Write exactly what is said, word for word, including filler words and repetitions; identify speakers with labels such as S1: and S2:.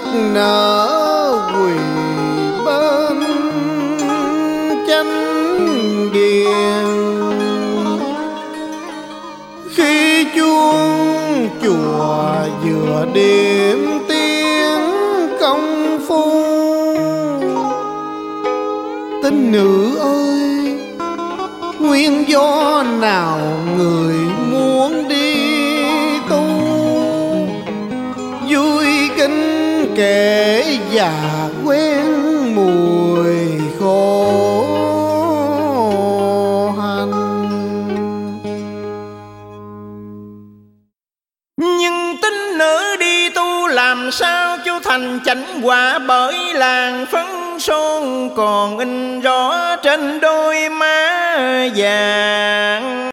S1: nức nở quỳ bên chánh điện. Khi chuông chùa vừa điểm tiếng công phu, tín nữ ơi, nguyên do nào người muốn đi tu? Vui kinh kể và quen mùi khổ hành.
S2: Nhưng tín nữ đi tu làm sao cho thành chánh quả, bởi làng phấn son còn in rõ trên đôi má vàng.